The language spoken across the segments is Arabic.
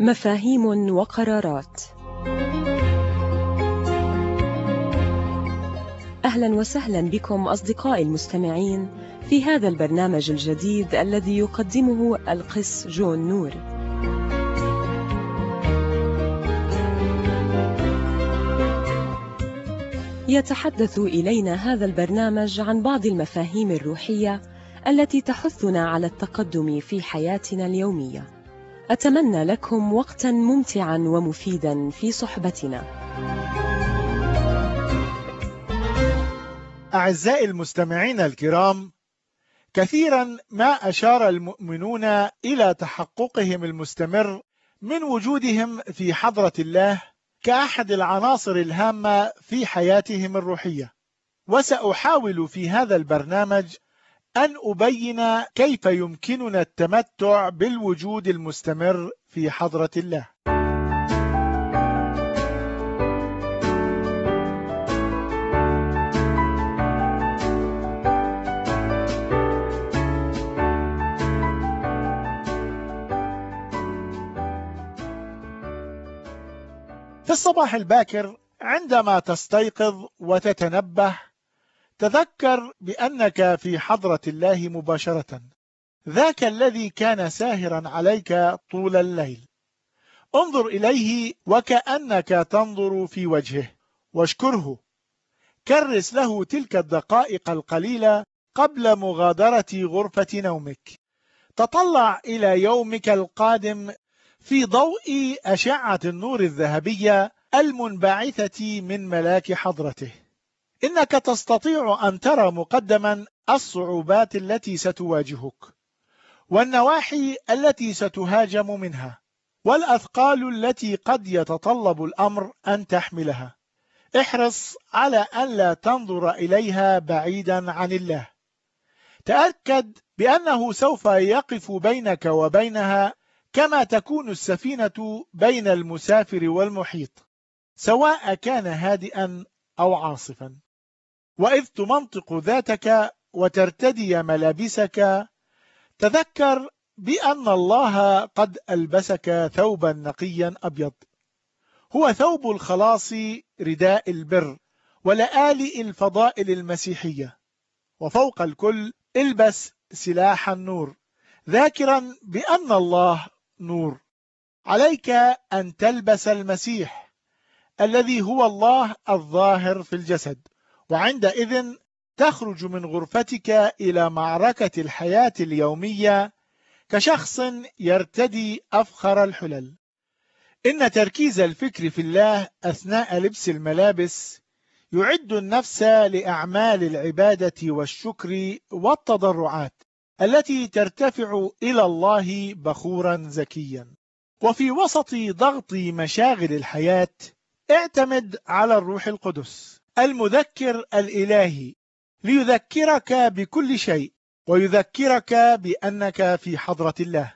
مفاهيم وقرارات. أهلا وسهلا بكم أصدقائي المستمعين في هذا البرنامج الجديد الذي يقدمه القس جون نور. يتحدث إلينا هذا البرنامج عن بعض المفاهيم الروحية التي تحثنا على التقدم في حياتنا اليومية. أتمنى لكم وقتا ممتعا ومفيدا في صحبتنا. أعزائي المستمعين الكرام، كثيرا ما أشار المؤمنون إلى تحققهم المستمر من وجودهم في حضرة الله كأحد العناصر الهامة في حياتهم الروحية، وسأحاول في هذا البرنامج أن أبين كيف يمكننا التمتع بالوجود المستمر في حضرة الله. في الصباح الباكر عندما تستيقظ وتتنبه، تذكر بأنك في حضرة الله مباشرة، ذاك الذي كان ساهرا عليك طول الليل. انظر إليه وكأنك تنظر في وجهه، واشكره. كرس له تلك الدقائق القليلة قبل مغادرة غرفة نومك. تطلع إلى يومك القادم في ضوء أشعة النور الذهبية المنبعثة من ملاك حضرته. إنك تستطيع أن ترى مقدما الصعوبات التي ستواجهك، والنواحي التي ستهاجم منها، والأثقال التي قد يتطلب الأمر أن تحملها. احرص على أن لا تنظر إليها بعيدا عن الله. تأكد بأنه سوف يقف بينك وبينها كما تكون السفينة بين المسافر والمحيط، سواء كان هادئا أو عاصفا. وإذ تمنطق ذاتك وترتدي ملابسك، تذكر بأن الله قد ألبسك ثوبا نقيا أبيض، هو ثوب الخلاص، رداء البر، ولآلئ الفضائل المسيحية. وفوق الكل البس سلاح النور، ذاكرا بأن الله نور. عليك أن تلبس المسيح الذي هو الله الظاهر في الجسد، وعندئذ تخرج من غرفتك إلى معركة الحياة اليومية كشخص يرتدي أفخر الحلل. إن تركيز الفكر في الله أثناء لبس الملابس يعد النفس لأعمال العبادة والشكر والتضرعات التي ترتفع إلى الله بخورا زكيا. وفي وسط ضغط مشاغل الحياة، اعتمد على الروح القدس المذكر الإلهي ليذكرك بكل شيء، ويذكرك بأنك في حضرة الله.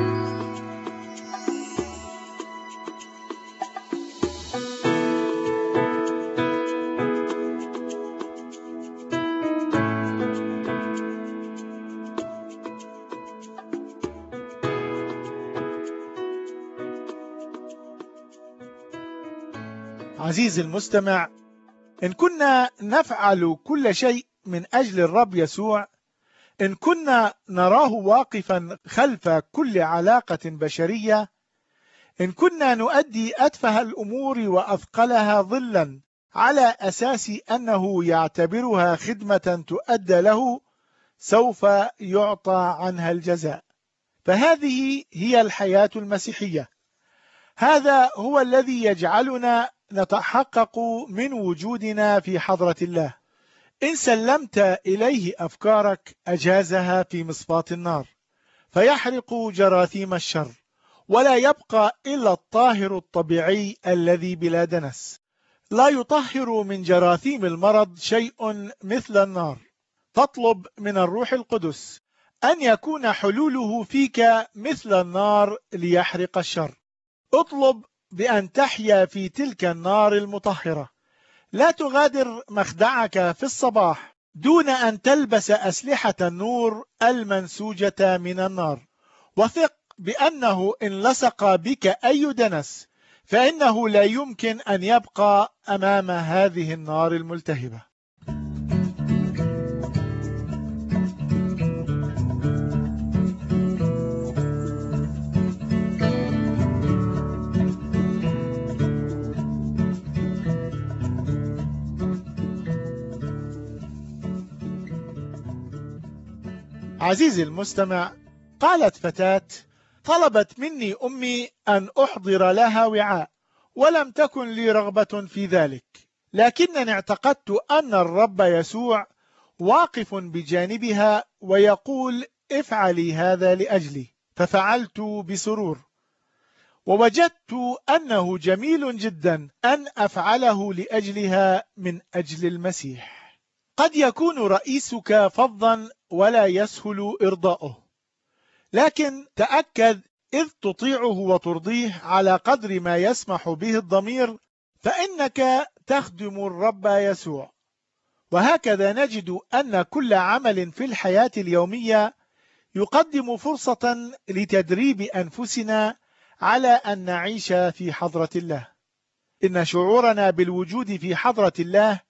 عزيزي المستمع، إن كنا نفعل كل شيء من أجل الرب يسوع، إن كنا نراه واقفا خلف كل علاقة بشرية، إن كنا نؤدي أتفه الأمور وأثقلها ظلا على أساس أنه يعتبرها خدمة تؤدى له، سوف يعطى عنها الجزاء. فهذه هي الحياة المسيحية. هذا هو الذي يجعلنا نتحقق من وجودنا في حضرة الله. إن سلمت إليه أفكارك، أجازها في مصفاة النار، فيحرق جراثيم الشر، ولا يبقى إلا الطاهر الطبيعي الذي بلا دنس. لا يطهر من جراثيم المرض شيء مثل النار. فاطلب من الروح القدس أن يكون حلوله فيك مثل النار ليحرق الشر. اطلب بأن تحيا في تلك النار المطهرة. لا تغادر مخدعك في الصباح دون أن تلبس أسلحة النور المنسوجة من النار، وثق بأنه إن لصق بك أي دنس فإنه لا يمكن أن يبقى أمام هذه النار الملتهبة. عزيزي المستمع، قالت فتاة: طلبت مني أمي أن أحضر لها وعاء، ولم تكن لي رغبة في ذلك، لكنني اعتقدت أن الرب يسوع واقف بجانبها ويقول: افعلي هذا لأجلي، ففعلت بسرور، ووجدت أنه جميل جدا أن أفعله لأجلها من أجل المسيح. قد يكون رئيسك فظا ولا يسهل إرضاؤه، لكن تأكد إذ تطيعه وترضيه على قدر ما يسمح به الضمير فإنك تخدم الرب يسوع. وهكذا نجد أن كل عمل في الحياة اليومية يقدم فرصة لتدريب أنفسنا على أن نعيش في حضرة الله. إن شعورنا بالوجود في حضرة الله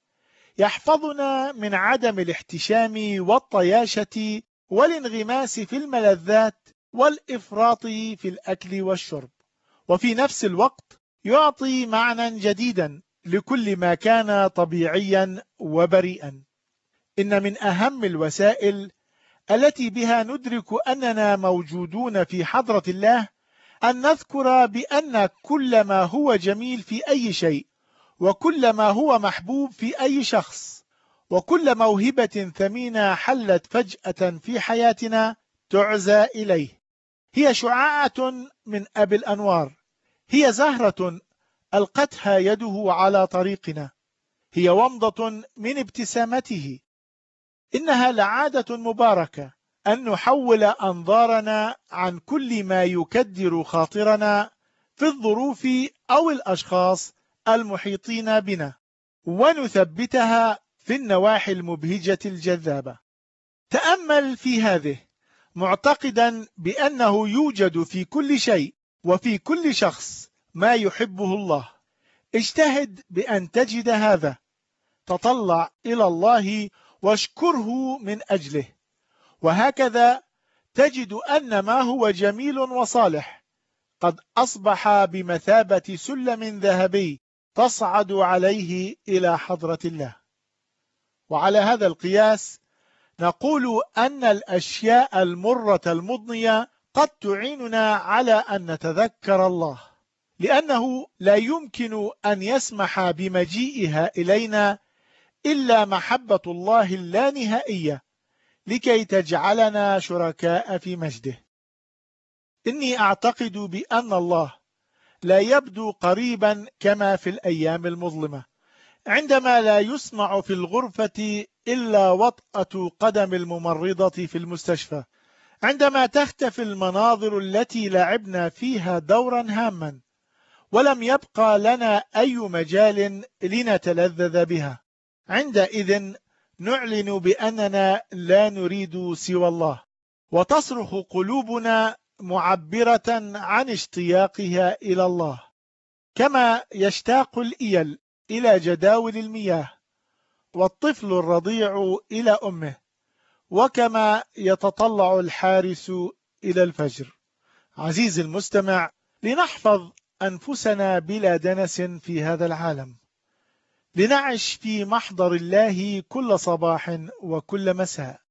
يحفظنا من عدم الاحتشام والطياشة والانغماس في الملذات والإفراط في الأكل والشرب، وفي نفس الوقت يعطي معنى جديدا لكل ما كان طبيعيا وبريئا. إن من أهم الوسائل التي بها ندرك أننا موجودون في حضرة الله أن نذكر بأن كل ما هو جميل في أي شيء، وكل ما هو محبوب في أي شخص، وكل موهبة ثمينة حلت فجأة في حياتنا تعزى إليه، هي شعاعة من أبي الأنوار، هي زهرة ألقتها يده على طريقنا، هي ومضة من ابتسامته. إنها لعادة مباركة أن نحول أنظارنا عن كل ما يكدر خاطرنا في الظروف أو الأشخاص المحيطين بنا، ونثبتها في النواحي المبهجة الجذابة. تأمل في هذه معتقدا بأنه يوجد في كل شيء وفي كل شخص ما يحبه الله. اجتهد بأن تجد هذا، تطلع إلى الله واشكره من أجله، وهكذا تجد أن ما هو جميل وصالح قد أصبح بمثابة سلم ذهبي تصعد عليه إلى حضرة الله. وعلى هذا القياس نقول أن الأشياء المرة المضنية قد تعيننا على أن نتذكر الله، لأنه لا يمكن أن يسمح بمجيئها إلينا إلا محبة الله اللانهائية لكي تجعلنا شركاء في مجده. إني أعتقد بأن الله لا يبدو قريبا كما في الأيام المظلمة، عندما لا يسمع في الغرفة إلا وطأة قدم الممرضة في المستشفى، عندما تختفي المناظر التي لعبنا فيها دورا هاما ولم يبقى لنا أي مجال لنتلذذ بها. عندئذ نعلن بأننا لا نريد سوى الله، وتصرخ قلوبنا معبرة عن اشتياقها إلى الله، كما يشتاق الإيل إلى جداول المياه، والطفل الرضيع إلى أمه، وكما يتطلع الحارس إلى الفجر. عزيزي المستمع، لنحفظ أنفسنا بلا دنس في هذا العالم، لنعش في محضر الله كل صباح وكل مساء.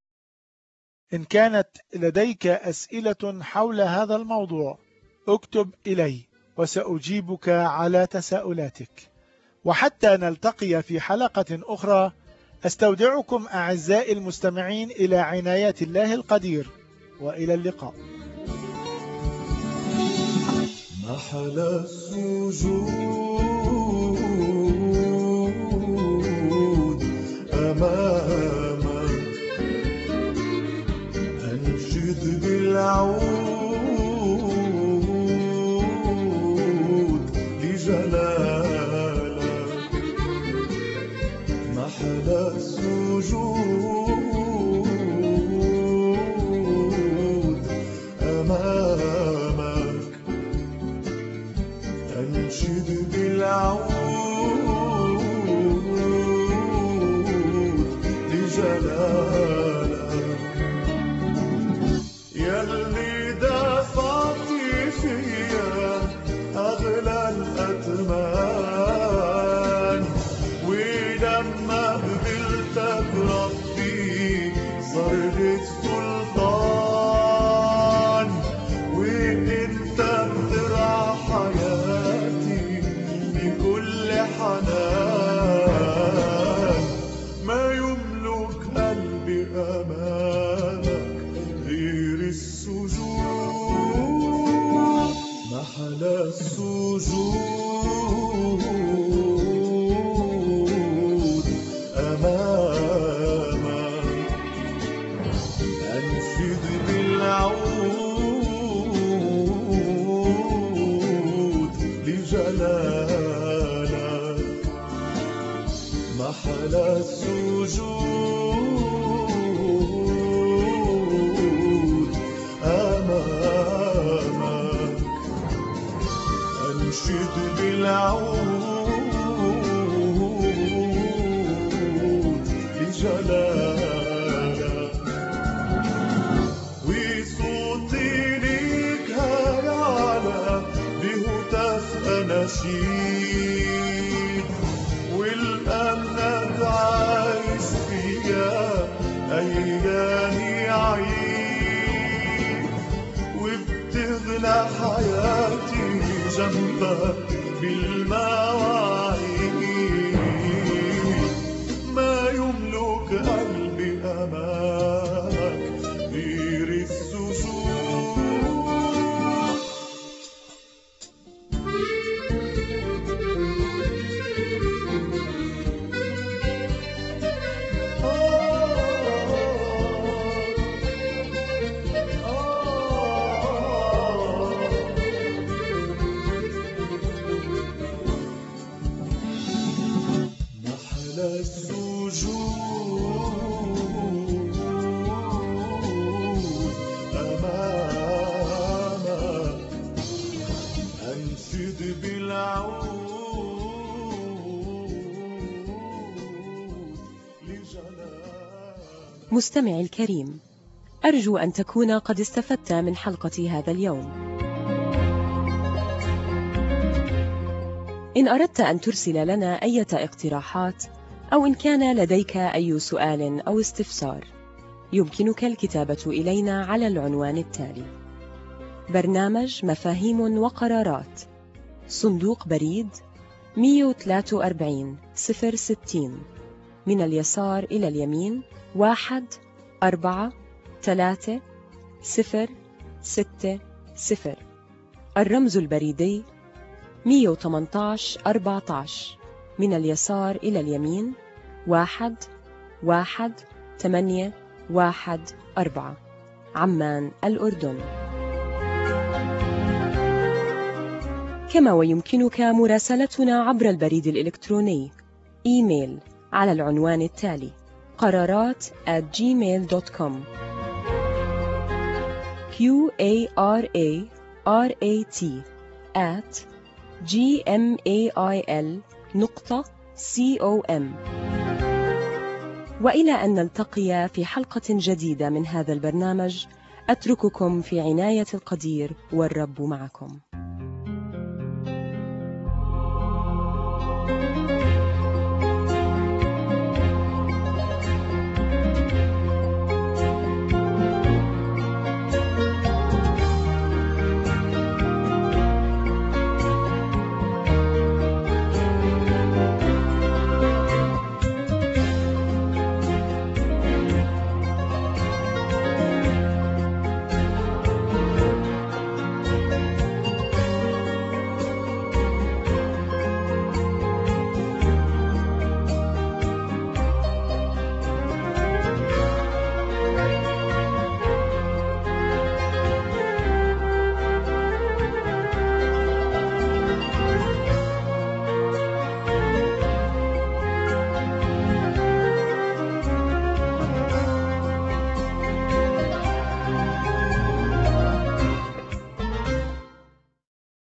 إن كانت لديك أسئلة حول هذا الموضوع اكتب إلي وسأجيبك على تساؤلاتك. وحتى نلتقي في حلقة أخرى، أستودعكم أعزائي المستمعين إلى عنايات الله القدير، وإلى اللقاء. محل السجود أمامك، أنشد بالعود لجلالك. محل السجود أمامك، السجود أمامك أنشد بالعود لجلالك محل السجود أمامك أنشد بالعود لجلالك وصوتي ليك هيعلى بهتاف أناشيد والأمنك عايش فيا أيامي عيد وبتغلى حياتي جنبك بالمواعيد ما يملك قلبي أمامك غير السجود محل السجود أمامك أنشد بالعود لجلالك. مستمعي الكريم، أرجو أن تكون قد استفدت من حلقة هذا اليوم. إن أردت أن ترسل لنا أي اقتراحات أو إن كان لديك أي سؤال أو استفسار، يمكنك الكتابة إلينا على العنوان التالي: برنامج مفاهيم وقرارات، صندوق بريد 143 060، من اليسار إلى اليمين 1436060. الرمز البريدي 118 14، من اليسار إلى اليمين 11814، عمان الأردن. كما ويمكنك مراسلتنا عبر البريد الإلكتروني إيميل على العنوان التالي: قرارات@gmail.com QARARAT@gmail.com. وإلى أن نلتقي في حلقة جديدة من هذا البرنامج، أترككم في عناية القدير والرب معكم.